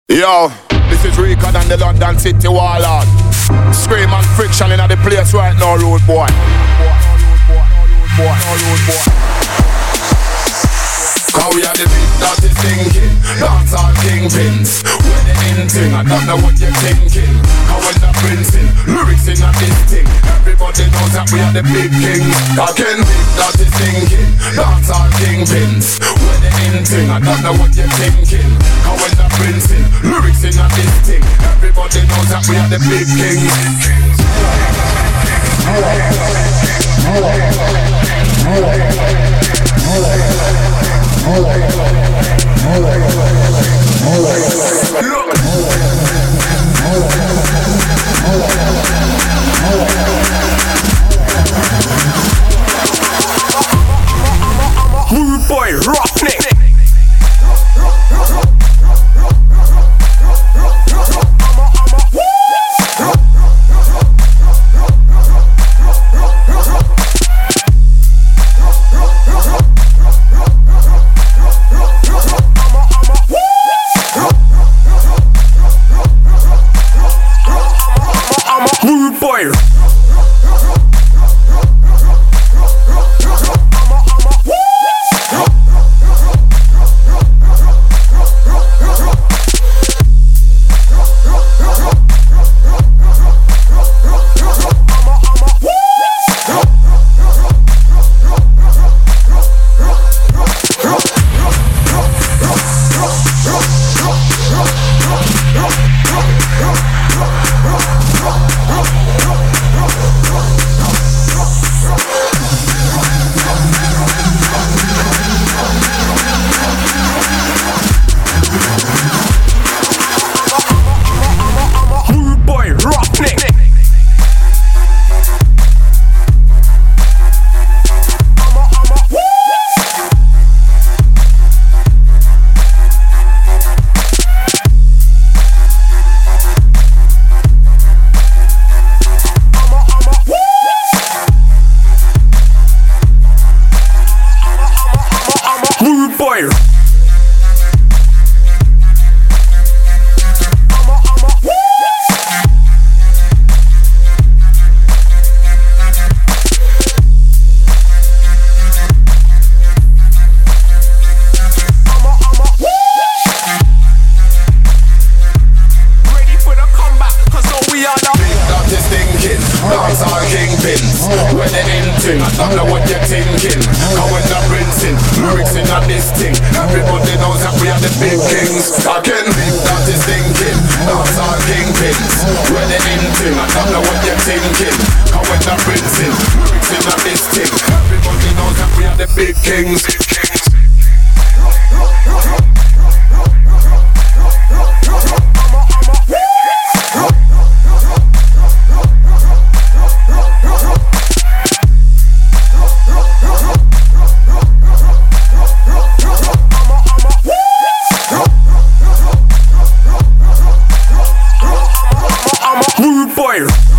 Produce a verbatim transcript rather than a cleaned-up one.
Yo, this is Rico and the London City Warlord. Scream and friction in the place right now, road boy. Cause we are the big dirty thinking, dance all kingpins. We're the in thing, I don't know what you're thinking. Cause we're not rinsing, lyrics in a this thing. Everybody knows that we are the big kings. Again, big dirty thinking, dance all kingpins. We're the in thing, I don't know what you're thinking. Cause we're not rinsing, lyrics in a this thing. Everybody knows that we are the big kings. Rude boy, roughneck. Rude boy. Dance all kingpins. We're the in thing, I don't know what you're thinking. Cause we're not rinsing, lyrics in a this thing. Everybody knows that we are the big kings. Again, big that is thinking. Dance all kingpins. We're the in thing, I don't know what you're thinking. Cause we're not rinsing, lyrics in a this thing. Everybody knows that we are the big kings. Rude boy.